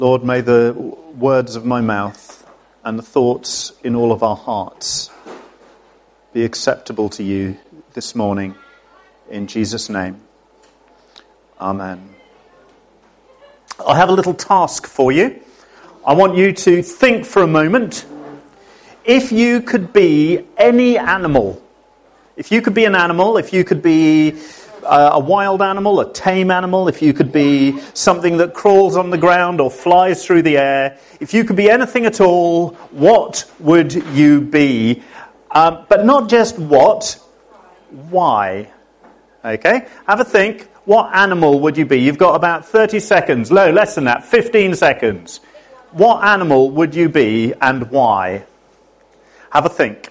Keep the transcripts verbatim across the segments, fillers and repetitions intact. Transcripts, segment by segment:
Lord, may the words of my mouth and the thoughts in all of our hearts be acceptable to you this morning. In Jesus' name. Amen. I have a little task for you. I want you to think for a moment. If you could be any animal, if you could be an animal, if you could be a wild animal, a tame animal, if you could be something that crawls on the ground or flies through the air, if you could be anything at all, what would you be? Um, but not just what, why? Okay, have a think. What animal would you be? You've got about thirty seconds. No, less than that, fifteen seconds. What animal would you be and why? Have a think.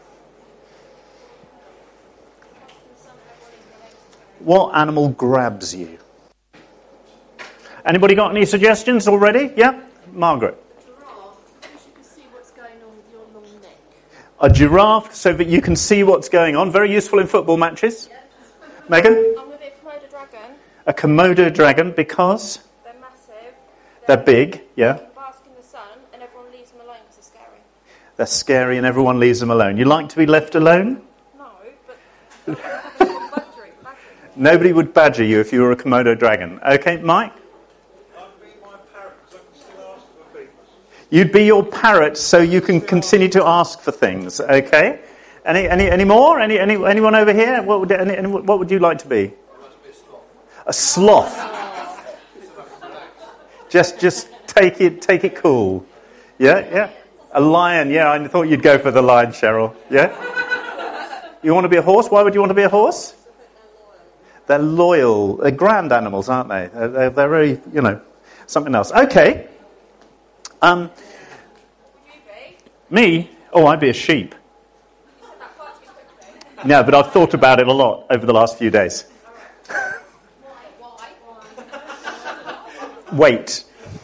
What animal grabs you? Anybody got any suggestions already? Yeah? Margaret. A giraffe, because you can see what's going on with your long neck. A giraffe, so that you can see what's going on. Very useful in football matches. Yeah. Megan? I'm going to be a Komodo dragon. A Komodo dragon, because? They're massive. They're big, yeah. They can bask in the sun, and everyone leaves them alone because they're scary. They're scary and everyone leaves them alone. You like to be left alone? No, but... badgering, badgering. Nobody would badger you if you were a Komodo dragon. Okay, Mike? I'd be my parrot because I can still ask for things. You'd be your parrot so you can continue to ask for things. Okay. Any any any more? Any any anyone over here? What would any, any, what would you like to be? A sloth. Just just take it take it cool. Yeah, yeah. A lion. Yeah, I thought you'd go for the lion, Cheryl. Yeah. You want to be a horse? Why would you want to be a horse? They're loyal. They're grand animals, aren't they? They're, they're, they're very, you know, something else. Okay. Um. Would you be? Me? Oh, I'd be a sheep. You said that far too quickly. No, but I've thought about it a lot over the last few days. Why? Why? Why? Wait.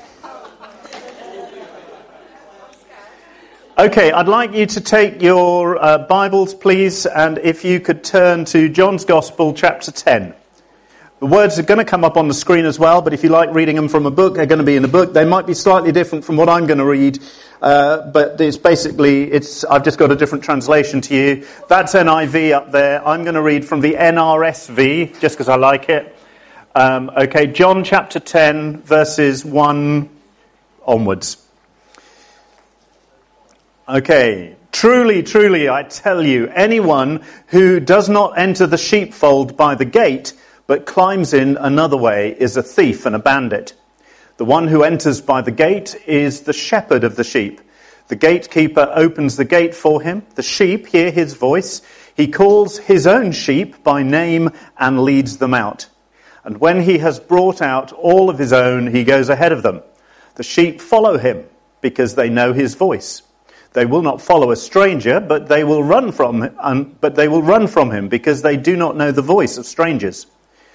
Okay, I'd like you to take your uh, Bibles, please, and if you could turn to John's Gospel, chapter ten. The words are going to come up on the screen as well, but if you like reading them from a book, they're going to be in the book. They might be slightly different from what I'm going to read, uh, but it's basically, it's I've just got a different translation to you. That's N I V up there. I'm going to read from the N R S V, just because I like it. Um, okay, John chapter ten, verses one onwards. Okay, truly, truly, I tell you, anyone who does not enter the sheepfold by the gate, but climbs in another way, is a thief and a bandit. The one who enters by the gate is the shepherd of the sheep. The gatekeeper opens the gate for him. The sheep hear his voice. He calls his own sheep by name and leads them out. And when he has brought out all of his own, he goes ahead of them. The sheep follow him because they know his voice. They will not follow a stranger, but they will run from him, um, but they will run from him because they do not know the voice of strangers.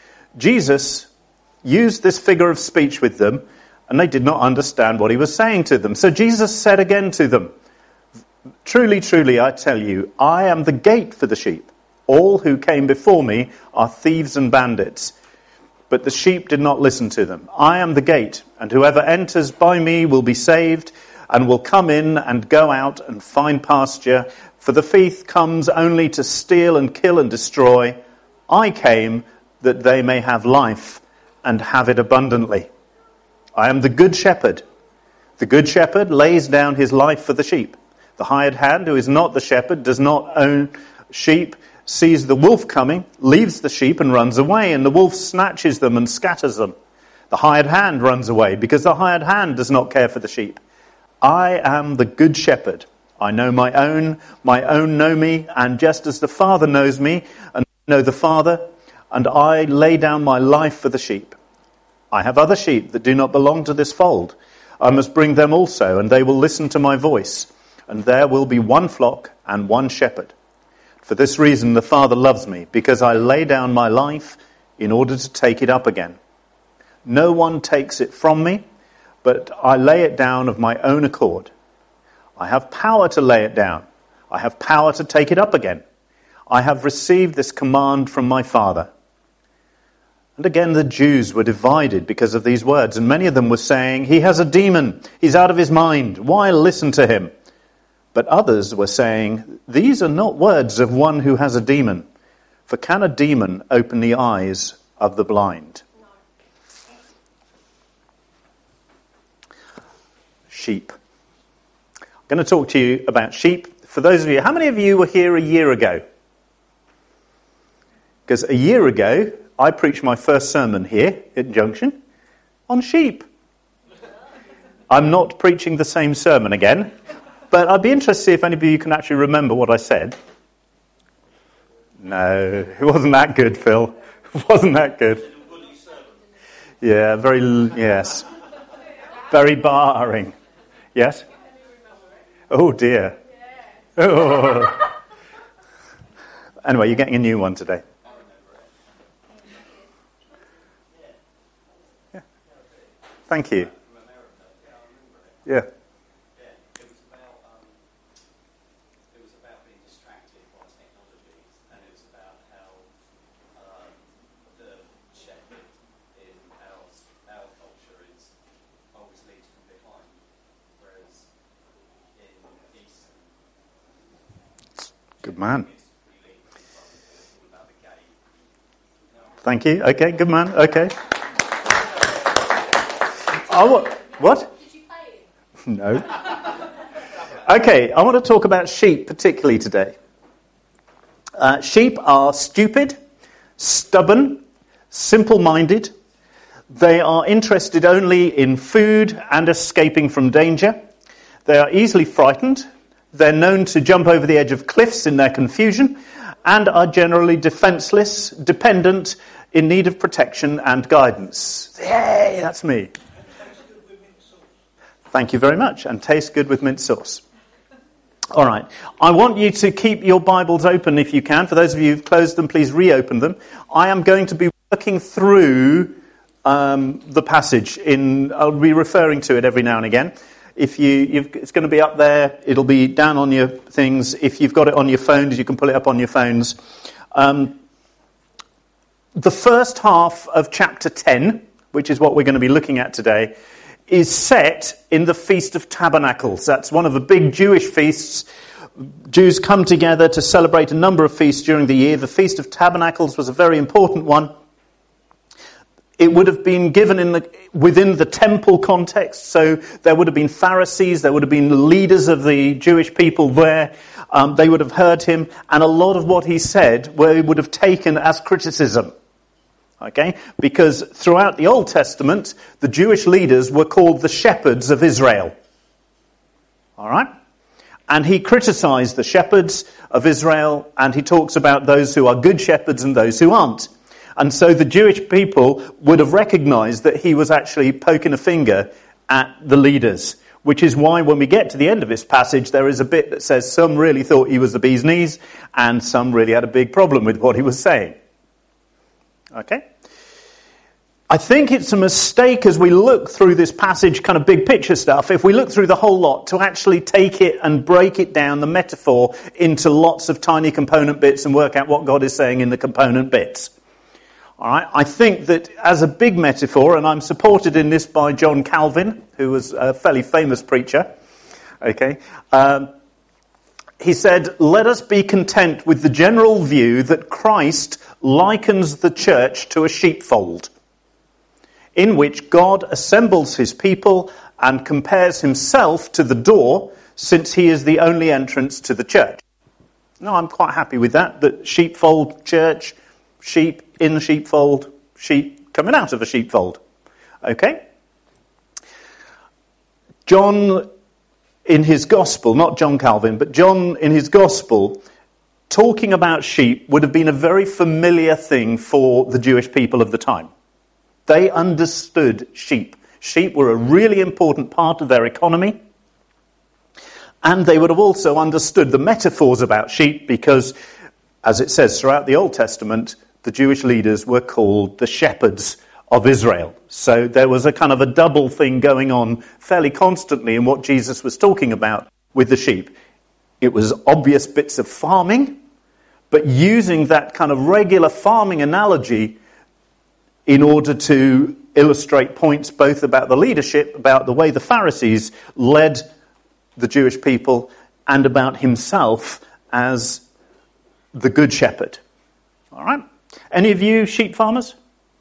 Jesus used this figure of speech with them, and they did not understand what he was saying to them. So Jesus said again to them, "Truly, truly, I tell you, I am the gate for the sheep. All who came before me are thieves and bandits, but the sheep did not listen to them. I am the gate, and whoever enters by me will be saved, and will come in and go out and find pasture. For the thief comes only to steal and kill and destroy. I came that they may have life and have it abundantly. I am the good shepherd. The good shepherd lays down his life for the sheep. The hired hand, who is not the shepherd, does not own sheep, sees the wolf coming, leaves the sheep and runs away, and the wolf snatches them and scatters them. The hired hand runs away because the hired hand does not care for the sheep. I am the good shepherd. I know my own, my own know me, and just as the Father knows me, and I know the Father, and I lay down my life for the sheep. I have other sheep that do not belong to this fold. I must bring them also, and they will listen to my voice, and there will be one flock and one shepherd. For this reason the Father loves me, because I lay down my life in order to take it up again. No one takes it from me, but I lay it down of my own accord. I have power to lay it down. I have power to take it up again. I have received this command from my Father. And again, the Jews were divided because of these words, and many of them were saying, he has a demon, he's out of his mind, why listen to him? But others were saying, these are not words of one who has a demon, for can a demon open the eyes of the blind? Sheep. I'm going to talk to you about sheep. For those of you, how many of you were here a year ago? Because a year ago, I preached my first sermon here at Junction on sheep. I'm not preaching the same sermon again, but I'd be interested to see if any of you can actually remember what I said. No, it wasn't that good, Phil. It wasn't that good. Yeah, very, yes. Very barring. Yes? Oh, dear. Oh. Anyway, you're getting a new one today. Yeah. Thank you. Yeah. Good man. Thank you. Okay, good man. Okay. Oh, what? Did you pay it? No. Okay, I want to talk about sheep particularly today. Uh, sheep are stupid, stubborn, simple-minded. They are interested only in food and escaping from danger. They are easily frightened. They're known to jump over the edge of cliffs in their confusion and are generally defenseless, dependent, in need of protection and guidance. Yay, that's me. Thank you very much. And tastes good with mint sauce. All right. I want you to keep your Bibles open if you can. For those of you who've closed them, please reopen them. I am going to be working through um, the passage. In I'll be referring to it every now and again. If you, you've, it's going to be up there. It'll be down on your things. If you've got it on your phones, you can pull it up on your phones. Um, the first half of chapter ten, which is what we're going to be looking at today, is set in the Feast of Tabernacles. That's one of the big Jewish feasts. Jews come together to celebrate a number of feasts during the year. The Feast of Tabernacles was a very important one. It would have been given in the, within the temple context, so there would have been Pharisees, there would have been leaders of the Jewish people there. Um, they would have heard him, and a lot of what he said we would have taken as criticism. Okay? Because throughout the Old Testament, the Jewish leaders were called the shepherds of Israel. All right? And he criticized the shepherds of Israel, and he talks about those who are good shepherds and those who aren't. And so the Jewish people would have recognized that he was actually poking a finger at the leaders, which is why when we get to the end of this passage, there is a bit that says some really thought he was the bee's knees and some really had a big problem with what he was saying. Okay? I think it's a mistake as we look through this passage, kind of big picture stuff, if we look through the whole lot, to actually take it and break it down, the metaphor, into lots of tiny component bits and work out what God is saying in the component bits. All right, I think that as a big metaphor, and I'm supported in this by John Calvin, who was a fairly famous preacher, okay, um, he said, let us be content with the general view that Christ likens the church to a sheepfold, in which God assembles his people and compares himself to the door, since he is the only entrance to the church. No, I'm quite happy with that, that sheepfold, church, sheep in the sheepfold, sheep coming out of a sheepfold. Okay? John, in his gospel, not John Calvin, but John in his gospel, talking about sheep would have been a very familiar thing for the Jewish people of the time. They understood sheep. Sheep were a really important part of their economy. And they would have also understood the metaphors about sheep because, as it says throughout the Old Testament, the Jewish leaders were called the shepherds of Israel. So there was a kind of a double thing going on fairly constantly in what Jesus was talking about with the sheep. It was obvious bits of farming, but using that kind of regular farming analogy in order to illustrate points both about the leadership, about the way the Pharisees led the Jewish people, and about himself as the Good Shepherd. All right? Any of you sheep farmers?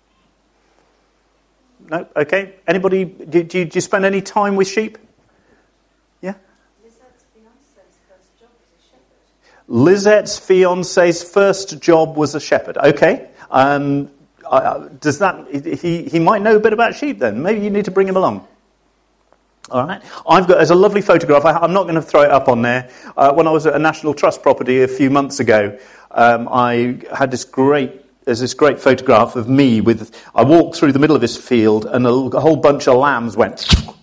No? Okay. Anybody, do, do, you, do you spend any time with sheep? Yeah? Lizette's fiance's first job was a shepherd. Lizette's fiance's first job was a shepherd. Okay. Um, uh, does that, he, he might know a bit about sheep then. Maybe you need to bring him along. All right. I've got, there's a lovely photograph. I, I'm not going to throw it up on there. Uh, when I was at a National Trust property a few months ago, um, I had this great, there's this great photograph of me with, I walked through the middle of this field and a, a whole bunch of lambs went,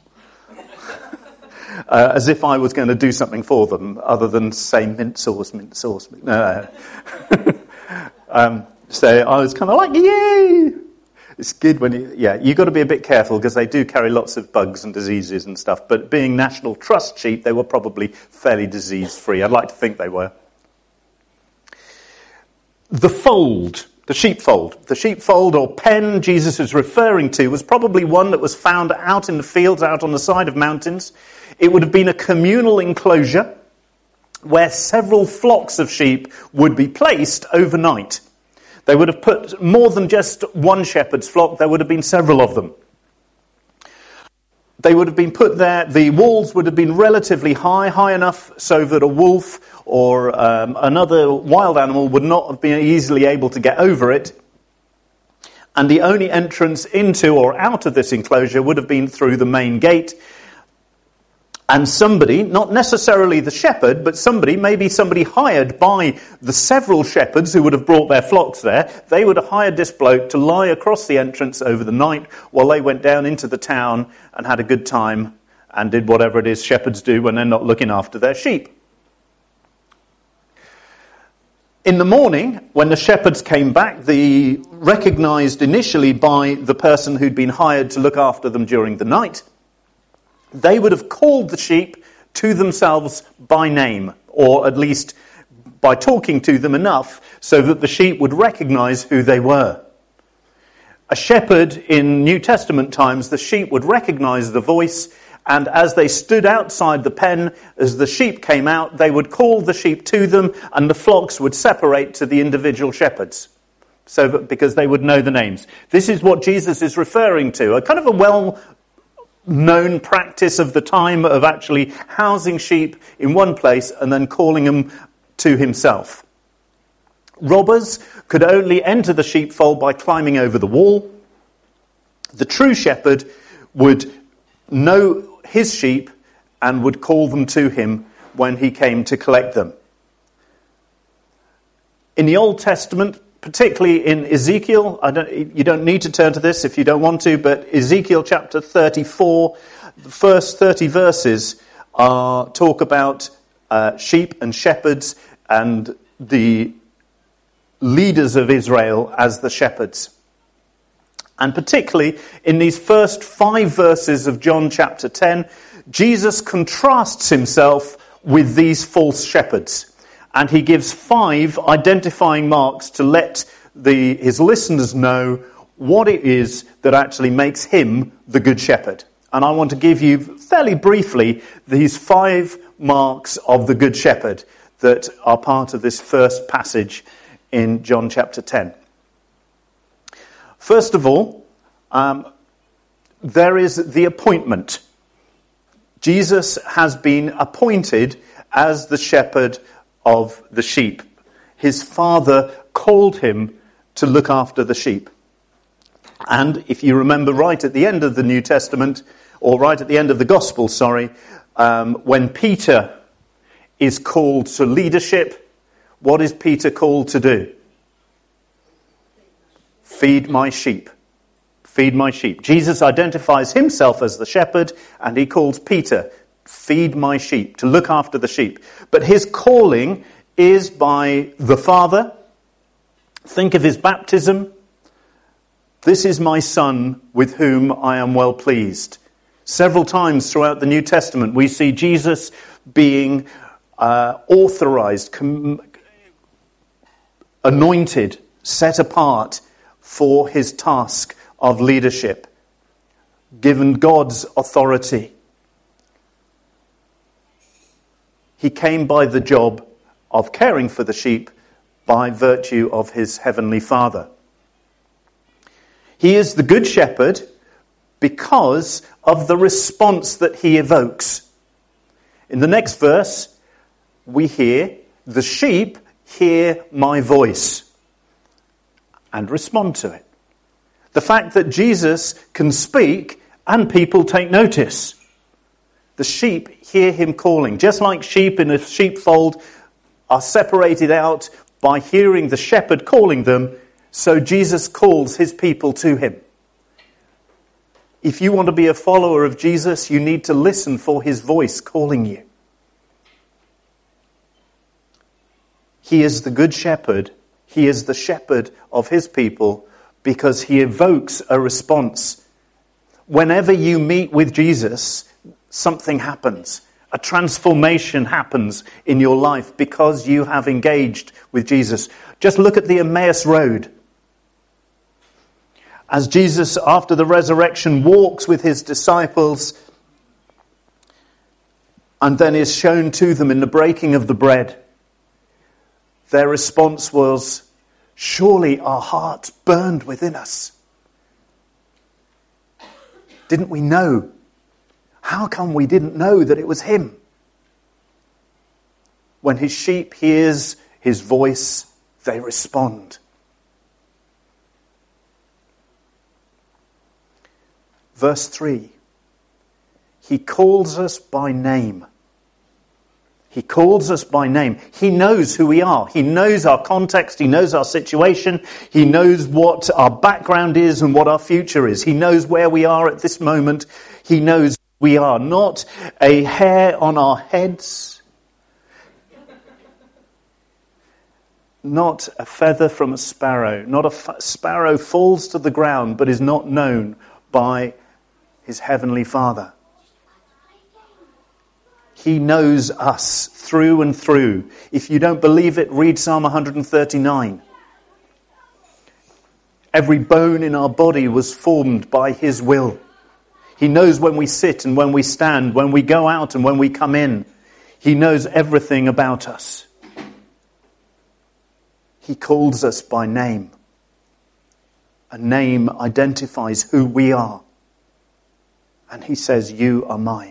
uh, as if I was going to do something for them other than say mint sauce, mint sauce. Mint, no. um, so I was kind of like, yay! It's good when you, yeah, you've got to be a bit careful because they do carry lots of bugs and diseases and stuff. But being National Trust sheep, they were probably fairly disease-free. I'd like to think they were. The fold, the sheepfold, the sheepfold or pen Jesus is referring to was probably one that was found out in the fields, out on the side of mountains. It would have been a communal enclosure where several flocks of sheep would be placed overnight. They would have put more than just one shepherd's flock. There would have been several of them. They would have been put there. The walls would have been relatively high, high enough so that a wolf or um, another wild animal would not have been easily able to get over it. And the only entrance into or out of this enclosure would have been through the main gate. And somebody, not necessarily the shepherd, but somebody, maybe somebody hired by the several shepherds who would have brought their flocks there, they would have hired this bloke to lie across the entrance over the night while they went down into the town and had a good time and did whatever it is shepherds do when they're not looking after their sheep. In the morning, when the shepherds came back, they recognized initially by the person who'd been hired to look after them during the night, they would have called the sheep to themselves by name, or at least by talking to them enough so that the sheep would recognize who they were. A shepherd in New Testament times, the sheep would recognize the voice, and as they stood outside the pen, as the sheep came out, they would call the sheep to them, and the flocks would separate to the individual shepherds. So that, because they would know the names. This is what Jesus is referring to, a kind of a well known practice of the time of actually housing sheep in one place and then calling them to himself. Robbers could only enter the sheepfold by climbing over the wall. The true shepherd would know his sheep and would call them to him when he came to collect them. In the Old Testament, particularly in Ezekiel, I don't, you don't need to turn to this if you don't want to, but Ezekiel chapter thirty-four, the first thirty verses uh, talk about uh, sheep and shepherds and the leaders of Israel as the shepherds. And particularly in these first five verses of John chapter ten, Jesus contrasts himself with these false shepherds. And he gives five identifying marks to let the, his listeners know what it is that actually makes him the Good Shepherd. And I want to give you fairly briefly these five marks of the Good Shepherd that are part of this first passage in John chapter ten. First of all, um, there is the appointment. Jesus has been appointed as the shepherd of the sheep. His Father called him to look after the sheep. And if you remember right at the end of the New Testament, or right at the end of the Gospel, sorry, um, when Peter is called to leadership, what is Peter called to do? Feed my sheep. Feed my sheep. Jesus identifies himself as the shepherd, and he calls Peter, feed my sheep, to look after the sheep. But his calling is by the Father. Think of his baptism. This is my Son with whom I am well pleased. Several times throughout the New Testament we see Jesus being uh, authorized, com- anointed, set apart for his task of leadership, given God's authority. He came by the job of caring for the sheep by virtue of his heavenly Father. He is the good shepherd because of the response that he evokes. In the next verse, we hear, the sheep hear my voice and respond to it. The fact that Jesus can speak and people take notice. The sheep hear him calling. Just like sheep in a sheepfold are separated out by hearing the shepherd calling them, so Jesus calls his people to him. If you want to be a follower of Jesus, you need to listen for his voice calling you. He is the good shepherd. He is the shepherd of his people because he evokes a response. Whenever you meet with Jesus, something happens. A transformation happens in your life because you have engaged with Jesus. Just look at the Emmaus Road. As Jesus, after the resurrection, walks with his disciples and then is shown to them in the breaking of the bread, their response was, surely our hearts burned within us. Didn't we know? How come we didn't know that it was him? When his sheep hears his voice, they respond. Verse three. He calls us by name. He calls us by name. He knows who we are. He knows our context. He knows our situation. He knows what our background is and what our future is. He knows where we are at this moment. He knows we are not a hair on our heads, not a feather from a sparrow. Not a f- sparrow falls to the ground but is not known by his heavenly Father. He knows us through and through. If you don't believe it, read Psalm one thirty-nine. Every bone in our body was formed by his will. He knows when we sit and when we stand, when we go out and when we come in. He knows everything about us. He calls us by name. A name identifies who we are. And he says, you are mine.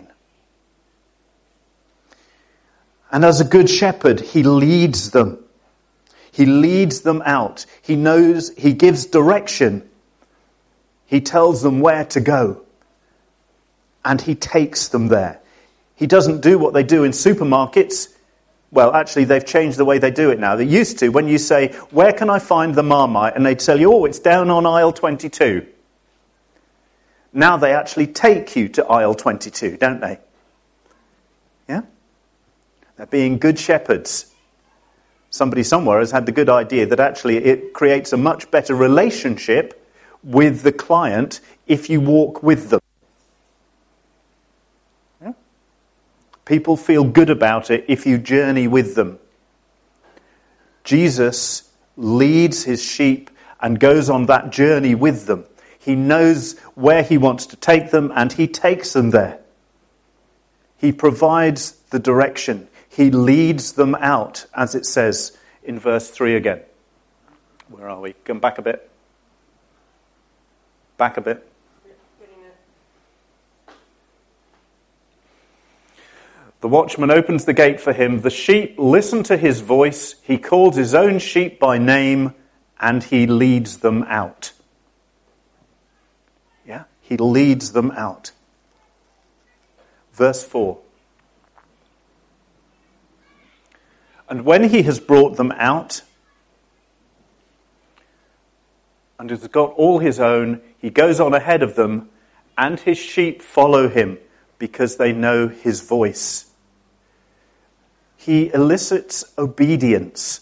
And as a good shepherd, he leads them. He leads them out. He knows, he gives direction. He tells them where to go. And he takes them there. He doesn't do what they do in supermarkets. Well, actually, they've changed the way they do it now. They used to, when you say, where can I find the Marmite? And they'd tell you, oh, it's down on aisle twenty-two. Now they actually take you to aisle twenty-two, don't they? Yeah? They're being good shepherds. Somebody somewhere has had the good idea that actually it creates a much better relationship with the client if you walk with them. Yeah? People feel good about it if you journey with them. Jesus leads his sheep and goes on that journey with them. He knows where he wants to take them and he takes them there. He provides the direction. He leads them out, as it says in verse three again. Where are we? Come back a bit. Back a bit. The watchman opens the gate for him. The sheep listen to his voice. He calls his own sheep by name and he leads them out. Yeah, he leads them out. Verse four. And when he has brought them out and has got all his own, he goes on ahead of them, and his sheep follow him because they know his voice. He elicits obedience.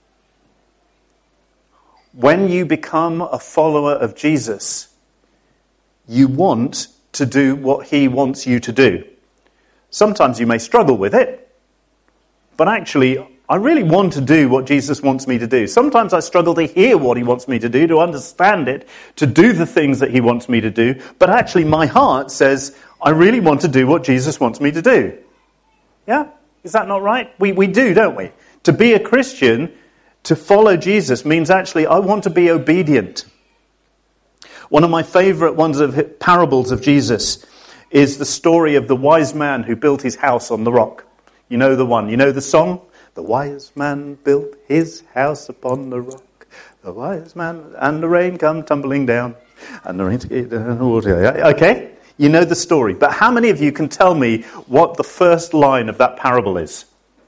When you become a follower of Jesus, you want to do what he wants you to do. Sometimes you may struggle with it, but actually, I really want to do what Jesus wants me to do. Sometimes I struggle to hear what he wants me to do, to understand it, to do the things that he wants me to do. But actually my heart says, I really want to do what Jesus wants me to do. Yeah? Is that not right? We, we do, don't we? To be a Christian, to follow Jesus, means actually I want to be obedient. One of my favourite ones of parables of Jesus is the story of the wise man who built his house on the rock. You know the one. You know the song? The wise man built his house upon the rock. The wise man, and the rain come tumbling down. And the rain... Okay, you know the story. But how many of you can tell me what the first line of that parable is?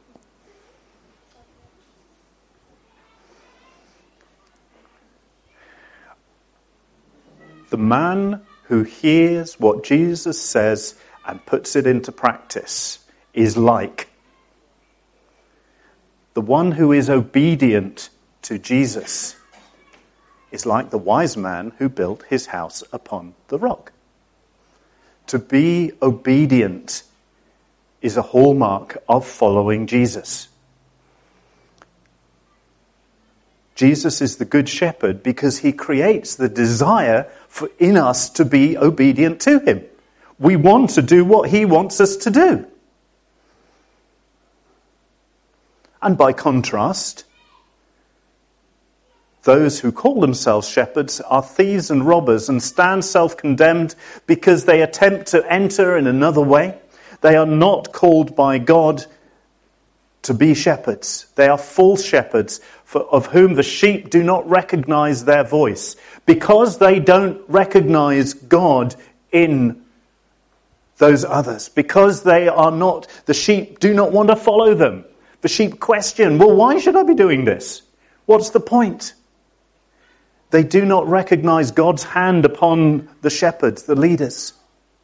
The man who hears what Jesus says and puts it into practice is like the one who is obedient to Jesus is like the wise man who built his house upon the rock. To be obedient is a hallmark of following Jesus. Jesus is the good shepherd because he creates the desire for in us to be obedient to him. We want to do what he wants us to do. And by contrast, those who call themselves shepherds are thieves and robbers and stand self-condemned because they attempt to enter in another way. They are not called by God to be shepherds. They are false shepherds for, of whom the sheep do not recognize their voice because they don't recognize God in those others, because they are not, the sheep do not want to follow them. The sheep question, well, why should I be doing this? What's the point? They do not recognize God's hand upon the shepherds, the leaders.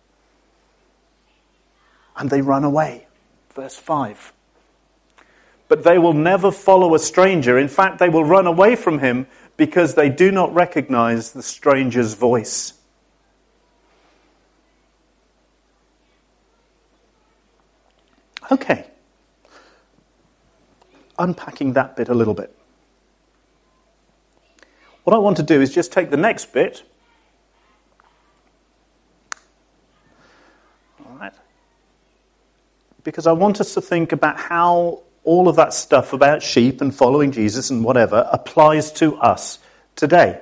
And they run away. Verse five. But they will never follow a stranger. In fact, they will run away from him because they do not recognize the stranger's voice. Okay. Unpacking that bit a little bit. What I want to do is just take the next bit. All right. Because I want us to think about how all of that stuff about sheep and following Jesus and whatever applies to us today.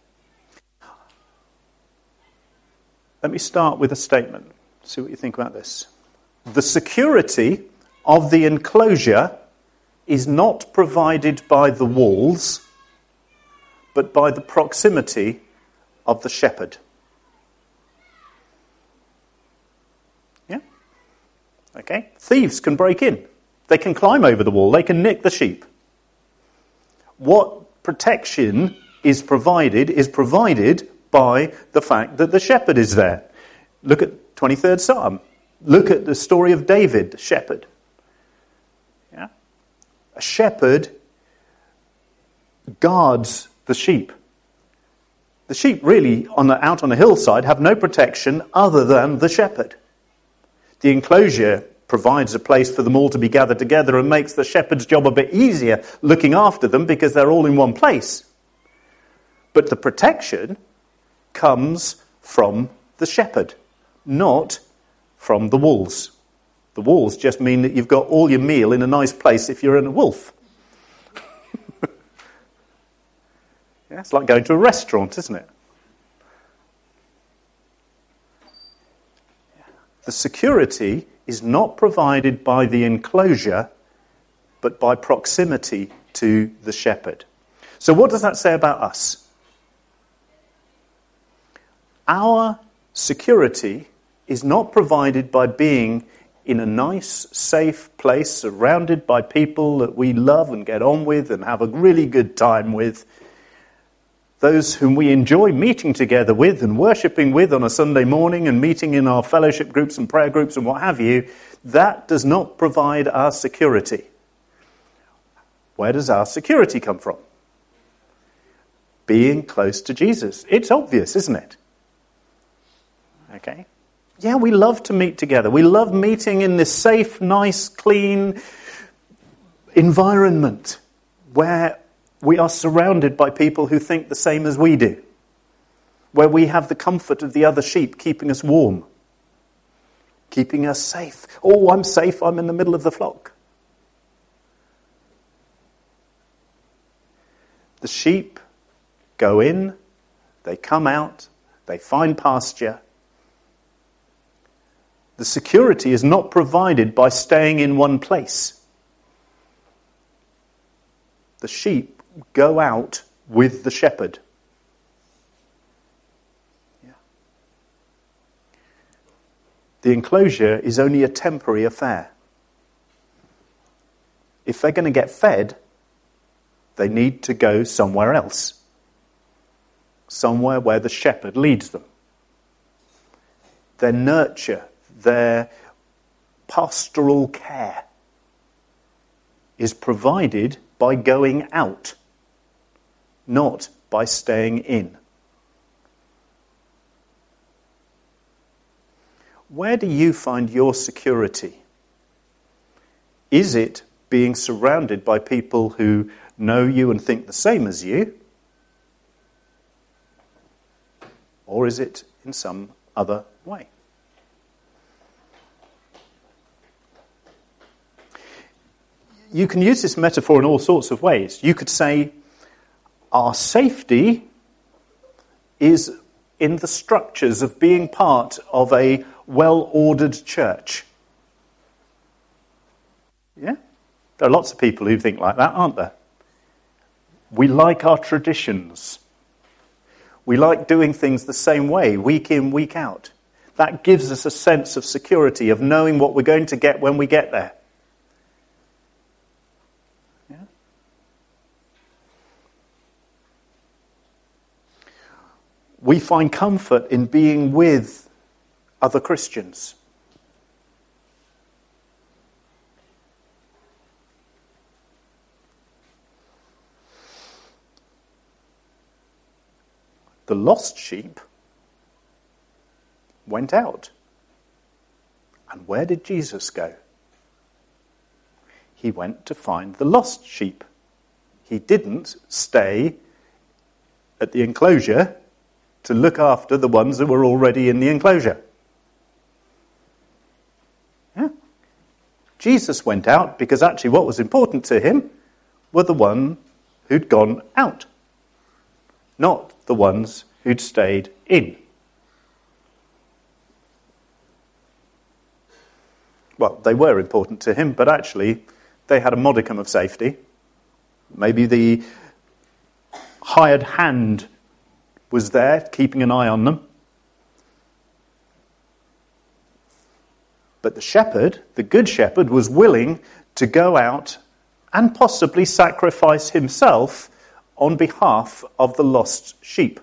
Let me start with a statement. See what you think about this. The security of the enclosure is not provided by the walls, but by the proximity of the shepherd. Yeah? Okay? Thieves can break in. They can climb over the wall. They can nick the sheep. What protection is provided is provided by the fact that the shepherd is there. Look at twenty-third Psalm. Look at the story of David, the shepherd. Yeah? A shepherd guards the sheep. The sheep really, on the, out on the hillside, have no protection other than the shepherd. The enclosure provides a place for them all to be gathered together and makes the shepherd's job a bit easier looking after them because they're all in one place. But the protection comes from the shepherd, not from the wolves. The wolves just mean that you've got all your meal in a nice place if you're in a wolf. Yeah, it's like going to a restaurant, isn't it? The security is not provided by the enclosure, but by proximity to the shepherd. So what does that say about us? Our security is not provided by being in a nice, safe place, surrounded by people that we love and get on with and have a really good time with. Those whom we enjoy meeting together with and worshipping with on a Sunday morning and meeting in our fellowship groups and prayer groups and what have you, that does not provide our security. Where does our security come from? Being close to Jesus. It's obvious, isn't it? Okay. Yeah, we love to meet together. We love meeting in this safe, nice, clean, environment where we are surrounded by people who think the same as we do, where we have the comfort of the other sheep keeping us warm, keeping us safe. Oh, I'm safe, I'm in the middle of the flock. The sheep go in, they come out, they find pasture. The security is not provided by staying in one place. The sheep go out with the shepherd. Yeah. The enclosure is only a temporary affair. If they're going to get fed, they need to go somewhere else. Somewhere where the shepherd leads them. Their nurture, their pastoral care is provided by going out, not by staying in. Where do you find your security? Is it being surrounded by people who know you and think the same as you? Or is it in some other way? You can use this metaphor in all sorts of ways. You could say our safety is in the structures of being part of a well-ordered church. Yeah? There are lots of people who think like that, aren't there? We like our traditions. We like doing things the same way, week in, week out. That gives us a sense of security, of knowing what we're going to get when we get there. Yeah? We find comfort in being with other Christians. The lost sheep went out. And where did Jesus go? He went to find the lost sheep. He didn't stay at the enclosure to look after the ones that were already in the enclosure. Yeah. Jesus went out because actually what was important to him were the one who'd gone out, not the ones who'd stayed in. Well, they were important to him, but actually they had a modicum of safety. Maybe the hired hand was there, keeping an eye on them. But the shepherd, the good shepherd, was willing to go out and possibly sacrifice himself on behalf of the lost sheep.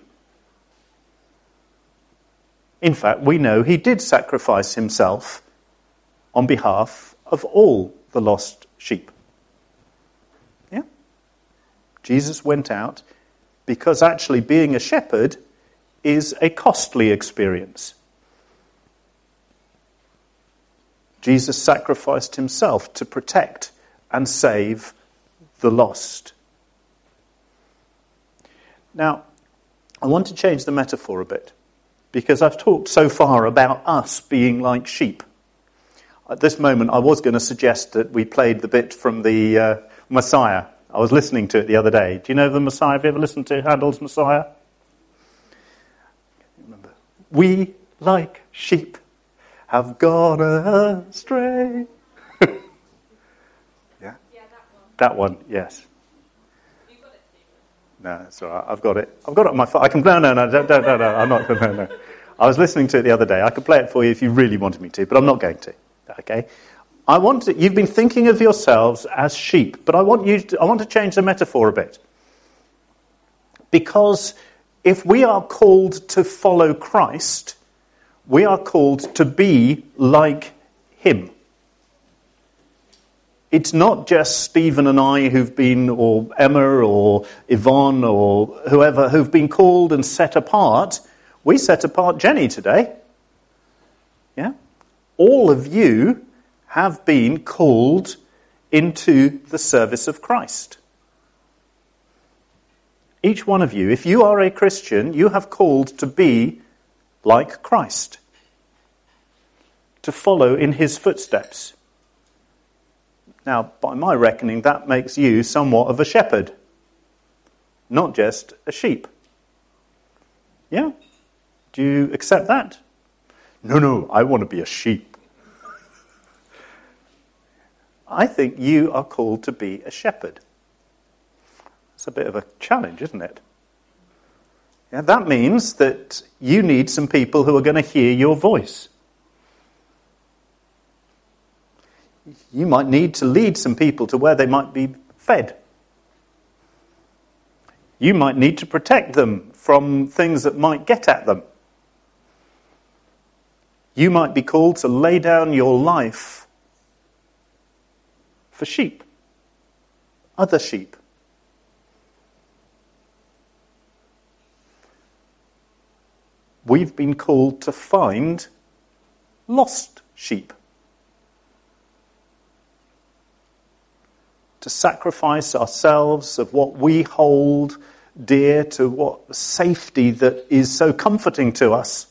In fact, we know he did sacrifice himself on behalf of all the lost sheep. Yeah? Jesus went out because actually being a shepherd is a costly experience. Jesus sacrificed himself to protect and save the lost. Now, I want to change the metaphor a bit, because I've talked so far about us being like sheep. At this moment, I was going to suggest that we played the bit from the uh, Messiah. I was listening to it the other day. Do you know the Messiah? Have you ever listened to Handel's Messiah? Remember, we, like sheep, have gone astray. Yeah? Yeah, that one. That one, yes. No, it's all right. I've got it. I've got it on my phone. I can. No, no, no, no, no, no, no. I'm not. No, no. I was listening to it the other day. I could play it for you if you really wanted me to, but I'm not going to. Okay. I want to. You've been thinking of yourselves as sheep, but I want you. To, I want to change the metaphor a bit, because if we are called to follow Christ, we are called to be like him. It's not just Stephen and I who've been, or Emma or Yvonne or whoever, who've been called and set apart. We set apart Jenny today. Yeah? All of you have been called into the service of Christ. Each one of you, if you are a Christian, you have called to be like Christ, to follow in his footsteps. Now, by my reckoning, that makes you somewhat of a shepherd, not just a sheep. Yeah? Do you accept that? No, no, I want to be a sheep. I think you are called to be a shepherd. It's a bit of a challenge, isn't it? Yeah, that means that you need some people who are going to hear your voice. You might need to lead some people to where they might be fed. You might need to protect them from things that might get at them. You might be called to lay down your life for sheep, other sheep. We've been called to find lost sheep. To sacrifice ourselves of what we hold dear, to what safety that is so comforting to us,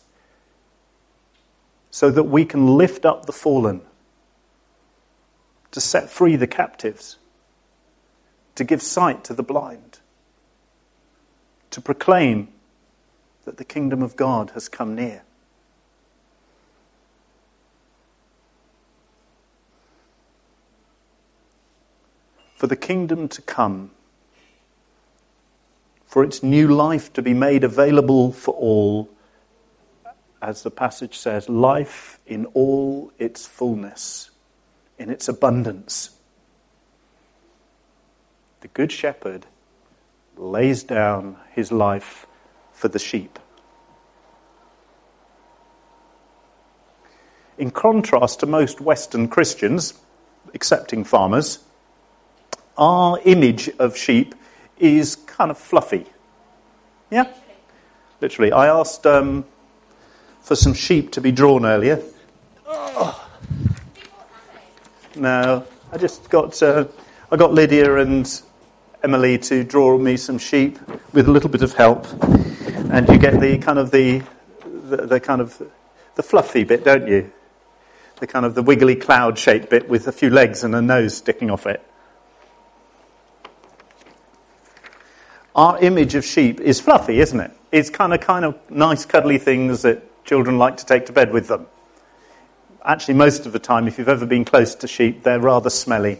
so that we can lift up the fallen, to set free the captives, to give sight to the blind, to proclaim that the kingdom of God has come near. For the kingdom to come, for its new life to be made available for all, as the passage says, life in all its fullness, in its abundance. The Good Shepherd lays down his life for the sheep. In contrast to most Western Christians, excepting farmers, our image of sheep is kind of fluffy. Yeah? Literally. I asked um, for some sheep to be drawn earlier. Oh. No, I just got uh, I got Lydia and Emily to draw me some sheep with a little bit of help, and you get the kind of the the, the kind of the fluffy bit, don't you? The kind of the wiggly cloud-shaped bit with a few legs and a nose sticking off it. Our image of sheep is fluffy, isn't it? It's kind of kind of nice, cuddly things that children like to take to bed with them. Actually, most of the time, if you've ever been close to sheep, they're rather smelly.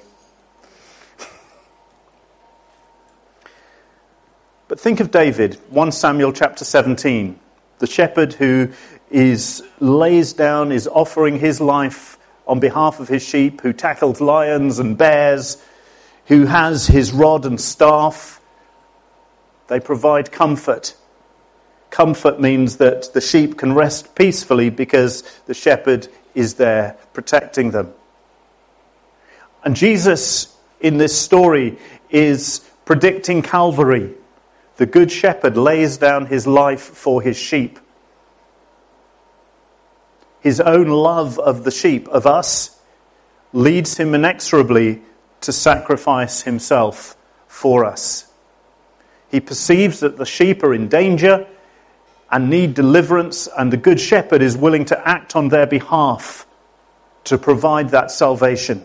But think of David, First Samuel chapter seventeen, the shepherd who is lays down, is offering his life on behalf of his sheep, who tackles lions and bears, who has his rod and staff. They provide comfort. Comfort means that the sheep can rest peacefully because the shepherd is there protecting them. And Jesus, in this story, is predicting Calvary. The Good Shepherd lays down his life for his sheep. His own love of the sheep, of us, leads him inexorably to sacrifice himself for us. He perceives that the sheep are in danger and need deliverance, and the Good Shepherd is willing to act on their behalf to provide that salvation.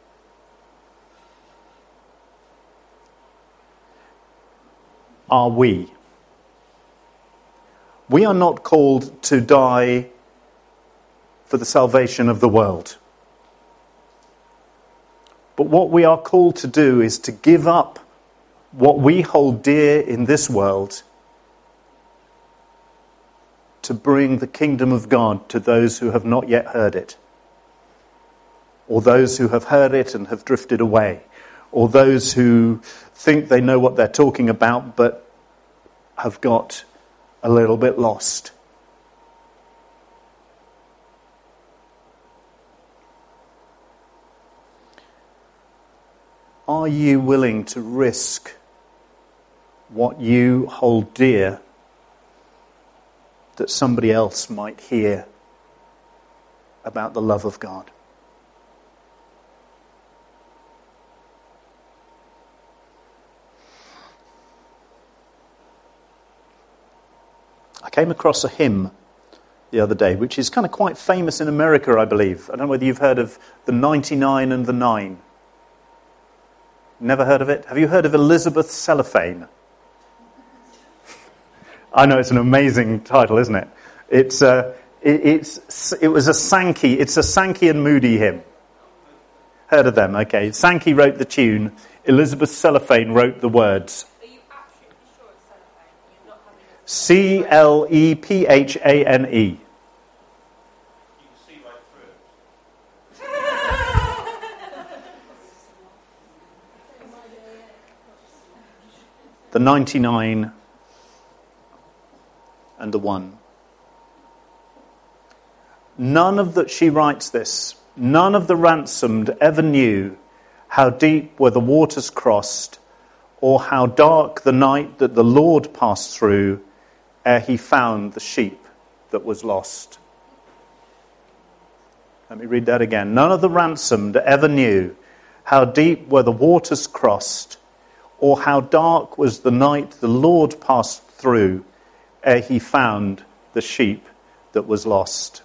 Are we? We are not called to die for the salvation of the world. But what we are called to do is to give up what we hold dear in this world to bring the kingdom of God to those who have not yet heard it, or those who have heard it and have drifted away, or those who think they know what they're talking about but have got a little bit lost. Are you willing to risk what you hold dear that somebody else might hear about the love of God? I came across a hymn the other day, which is kind of quite famous in America, I believe. I don't know whether you've heard of the ninety-nine and the nine. Never heard of it? Have you heard of Elizabeth Cellophane? I know, it's an amazing title, isn't it? It's uh, it, it's it was a Sankey. It's a Sankey and Moody hymn. Heard of them? Okay. Sankey wrote the tune. Elizabeth Cellophane wrote the words. Are you absolutely sure it's cellophane? You're not having a... C L E P H A N E. You can see right through it. The ninety-nine and the one. None of the, she writes this, none of the ransomed ever knew how deep were the waters crossed, or how dark the night that the Lord passed through, ere he found the sheep that was lost. Let me read that again. None of the ransomed ever knew how deep were the waters crossed, or how dark was the night the Lord passed through, ere he found the sheep that was lost.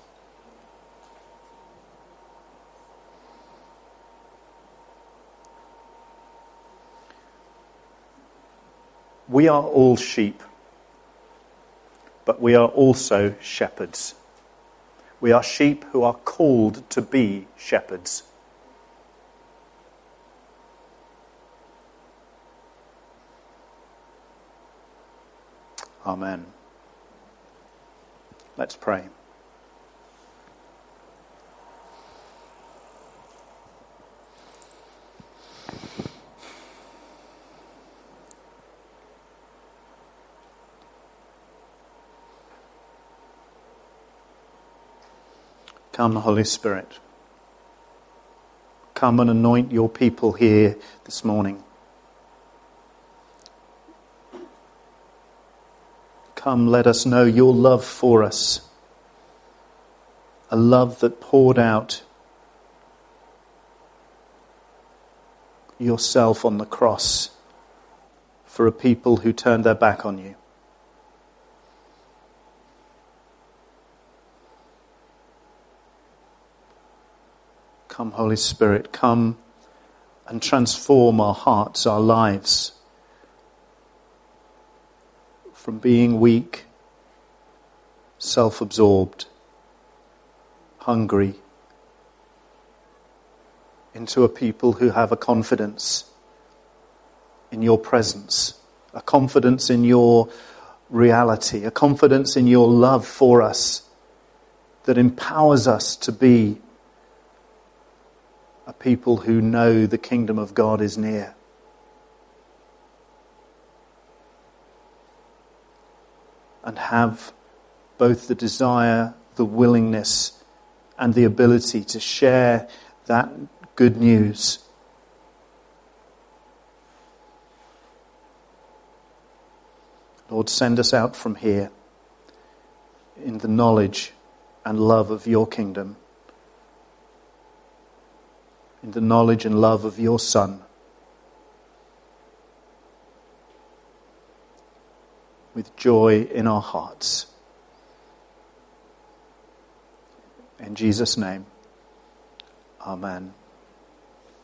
We are all sheep, but we are also shepherds. We are sheep who are called to be shepherds. Amen. Let's pray. Come, Holy Spirit. Come and anoint your people here this morning. Come, let us know your love for us. A love that poured out yourself on the cross for a people who turned their back on you. Come, Holy Spirit, come and transform our hearts, our lives, from being weak, self-absorbed, hungry, into a people who have a confidence in your presence, a confidence in your reality, a confidence in your love for us that empowers us to be a people who know the kingdom of God is near. And have both the desire, the willingness, and the ability to share that good news. Lord, send us out from here in the knowledge and love of your kingdom, in the knowledge and love of your Son, with joy in our hearts. In Jesus' name, amen.